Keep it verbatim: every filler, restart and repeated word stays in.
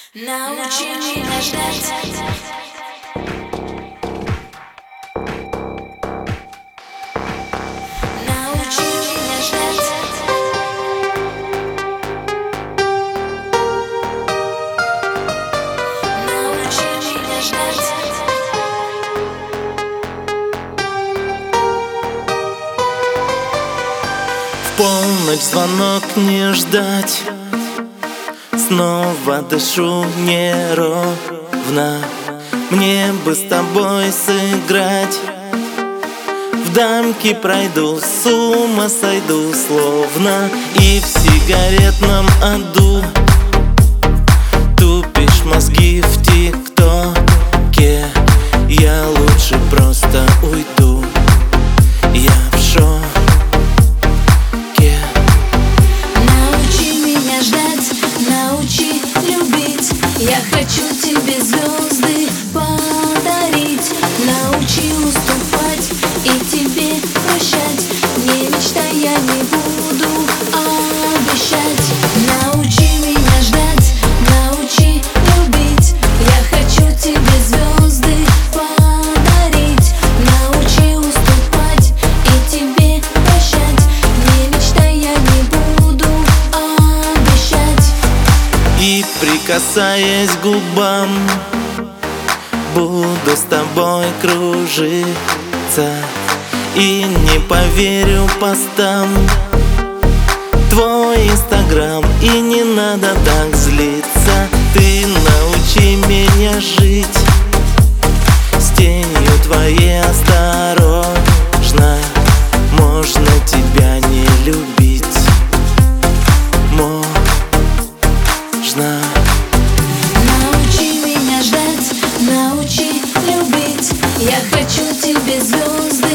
Научи меня ждать. Научи меня ждать. Научи меня ждать. В полночь звонок не ждать. Снова дышу неровно. Мне бы с тобой сыграть. В дамки пройду, с ума сойду словно. И в сигаретном аду тупишь мозги в тик-токе. Я лучше просто уйду. Я в шоке. Научи меня ждать, научи любить. Я хочу тебе звезды подарить. Научи уступать и тебе прощать. Не мечтай, я не буду обещать. Научи меня ждать, научи любить. Я хочу тебе звезды подарить. Научи уступать и тебе прощать. Не мечтай, я не буду обещать. И прикасаясь к губам, буду с тобой кружиться. И не поверю постам твой инстаграм. И не надо так злиться. Ты научи меня жить с тенью твоей осторожно. Можно тебя не любить. Можно. Научи меня ждать, научи любить. Я хочу тебе звезды